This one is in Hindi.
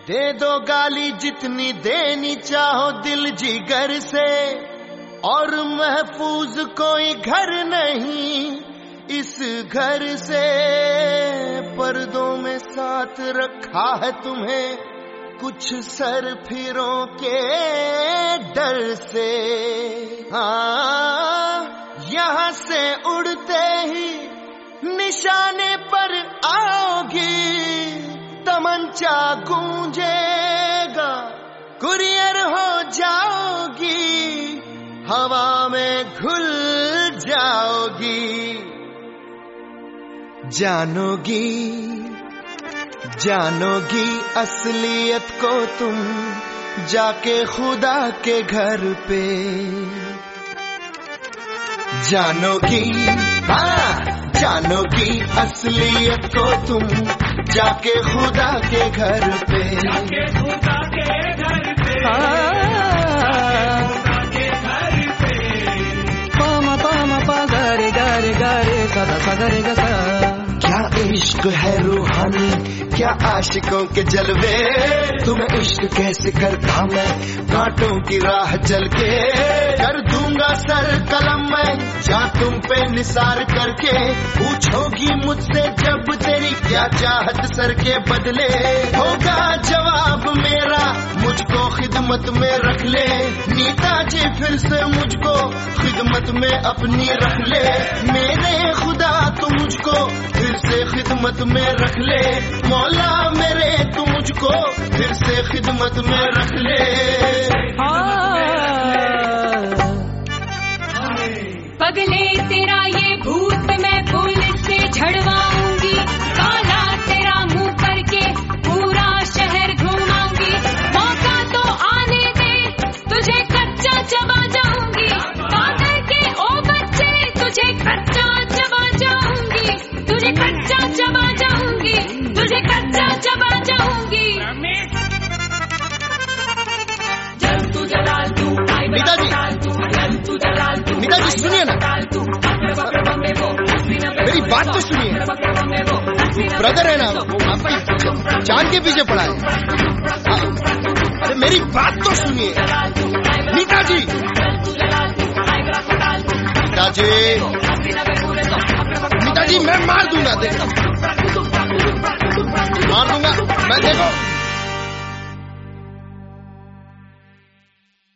दे दो गाली जितनी देनी चाहो दिल जिगर से, और महफूज कोई घर नहीं इस घर से। पर्दों में साथ रखा है तुम्हें कुछ सर फिरों के डर से। हाँ, यहाँ से उड़ते ही निशाने पर आओगी, तमंचा गूंजेगा, कुरियर हो जाओगी, हवा में घुल जाओगी। जानोगी असलियत को तुम जाके खुदा के घर पे। जानोगी असलियत को तुम जाके खुदा के घर पे। पामा पामा पा गा रे सदा सदा रे गा। क्या इश्क है रूहानी, क्या आशिकों के जलवे, तुम्हें इश्क कैसे करता मैं कांटों की राह चल के। कर दूंगा सर कलम मैं जा तुम पे निसार करके, पूछोगी मुझसे जब तेरी क्या चाहत सर के बदले। होगा जवाब मेरा मुझको खिदमत में रख ले, नेताजी फिर से मुझको खिदमत में अपनी रख ले। मेरे खुदा तू मुझको फिर से खिदमत में रख ले, मौला मेरे तू मुझको फिर से खिदमत में रख ले। पगले तेरा ये भूत मैं पुलिस से झड़वाऊंगी, काला तेरा मुंह करके पूरा शहर घुमाऊंगी। मौका तो आने दे तुझे कच्चा चबा जाऊंगी, पागल के ओ बच्चे तुझे कच्चा चबा जाऊंगी, तुझे कच्चा चबा जाऊंगी, तुझे कच्चा चबा जाऊंगी। नेताजी सुनिए ना, मेरी बात तो सुनिए। ब्रदर है ना, आपकी जान के पीछे पड़ा है। अरे मेरी बात तो सुनिए नेताजी। नेताजी मैं मार दूंगा, देखो मार दूंगा मैं, देखो